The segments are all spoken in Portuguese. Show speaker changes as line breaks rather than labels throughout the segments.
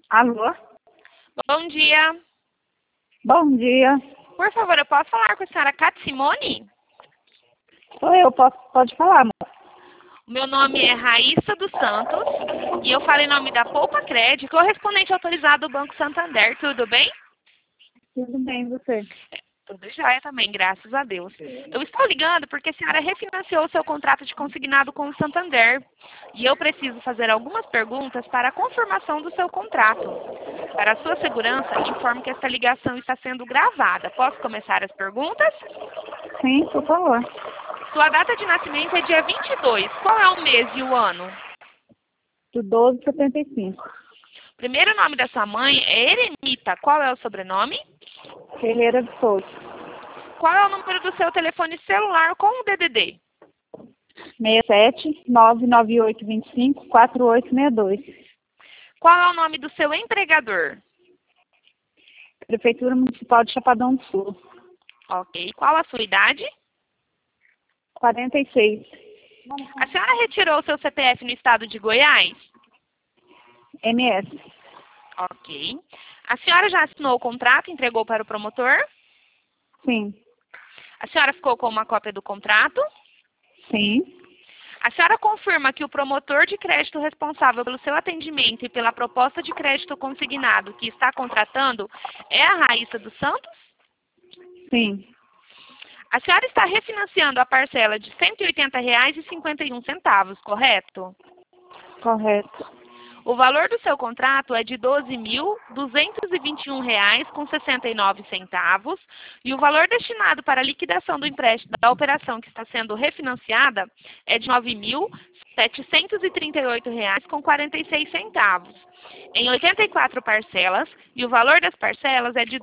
Alô?
Bom dia.
Bom dia.
Por favor, eu posso falar com a senhora Cátia Simone?
Sou eu, pode falar, amor.
O meu nome é Raíssa dos Santos e eu falo em nome da Poupa Cred, correspondente autorizado do Banco Santander. Tudo bem?
Tudo bem, você?
Tudo jóia também, graças a Deus. Eu estou ligando porque a senhora refinanciou o seu contrato de consignado com o Santander e eu preciso fazer algumas perguntas para a confirmação do seu contrato. Para a sua segurança, informo que esta ligação está sendo gravada. Posso começar as perguntas?
Sim, por favor.
Sua data de nascimento é dia 22. Qual é o mês e o ano?
Do 12,75.
Primeiro nome da sua mãe é Erenita. Qual é o sobrenome?
Ferreira de Souza.
Qual é o número do seu telefone celular com o DDD?
67 99825 4862.
Qual é o nome do seu empregador?
Prefeitura Municipal de Chapadão do Sul.
Ok. Qual a sua idade?
46.
A senhora retirou o seu CPF no estado de Goiás?
MS.
Ok. A senhora já assinou o contrato e entregou para o promotor?
Sim.
A senhora ficou com uma cópia do contrato?
Sim.
A senhora confirma que o promotor de crédito responsável pelo seu atendimento e pela proposta de crédito consignado que está contratando é a Raíssa dos Santos?
Sim.
A senhora está refinanciando a parcela de R$ 180,51, correto?
Correto.
O valor do seu contrato é de R$ 12.221,69 e o valor destinado para a liquidação do empréstimo da operação que está sendo refinanciada é de R$ 9.738,46 em 84 parcelas e o valor das parcelas é de R$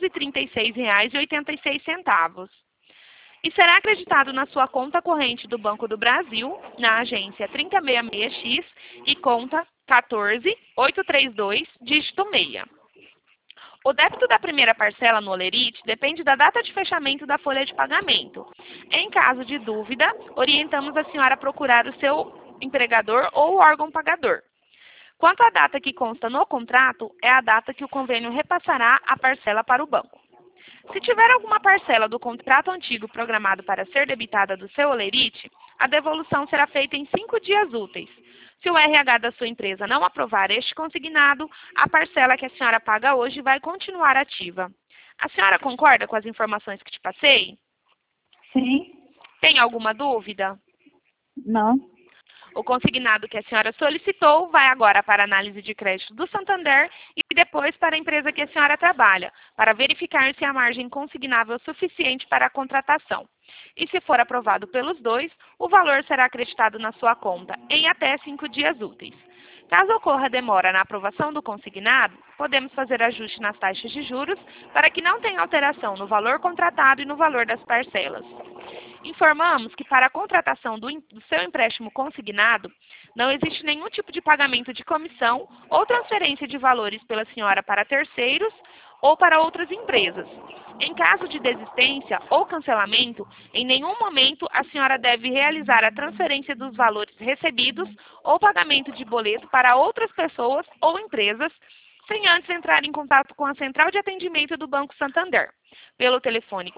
236,86 e será acreditado na sua conta corrente do Banco do Brasil, na agência 3066X e conta 14832, dígito 6. O débito da primeira parcela no Olerite depende da data de fechamento da folha de pagamento. Em caso de dúvida, orientamos a senhora a procurar o seu empregador ou o órgão pagador. Quanto à data que consta no contrato, é a data que o convênio repassará a parcela para o banco. Se tiver alguma parcela do contrato antigo programado para ser debitada do seu Olerite, a devolução será feita em 5 dias úteis. Se o RH da sua empresa não aprovar este consignado, a parcela que a senhora paga hoje vai continuar ativa. A senhora concorda com as informações que te passei?
Sim.
Tem alguma dúvida?
Não.
O consignado que a senhora solicitou vai agora para a análise de crédito do Santander e depois para a empresa que a senhora trabalha, para verificar se a margem consignável é suficiente para a contratação. E se for aprovado pelos dois, o valor será acreditado na sua conta em até 5 dias úteis. Caso ocorra demora na aprovação do consignado, podemos fazer ajuste nas taxas de juros para que não tenha alteração no valor contratado e no valor das parcelas. Informamos que para a contratação do seu empréstimo consignado, não existe nenhum tipo de pagamento de comissão ou transferência de valores pela senhora para terceiros ou para outras empresas. Em caso de desistência ou cancelamento, em nenhum momento a senhora deve realizar a transferência dos valores recebidos ou pagamento de boleto para outras pessoas ou empresas, sem antes entrar em contato com a Central de Atendimento do Banco Santander, pelo telefone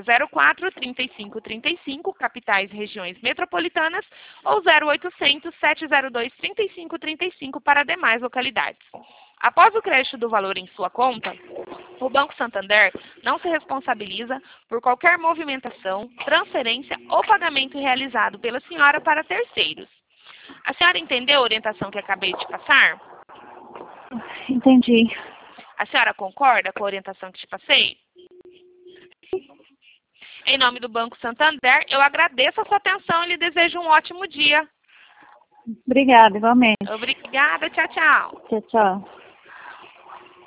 4004-3535, capitais e regiões metropolitanas, ou 0800-702-3535 para demais localidades. Após o crédito do valor em sua conta, o Banco Santander não se responsabiliza por qualquer movimentação, transferência ou pagamento realizado pela senhora para terceiros. A senhora entendeu a orientação que acabei de passar?
Entendi.
A senhora concorda com a orientação que te passei? Em nome do Banco Santander, eu agradeço a sua atenção e lhe desejo um ótimo dia.
Obrigada, igualmente.
Obrigada, tchau, tchau.
Tchau, tchau.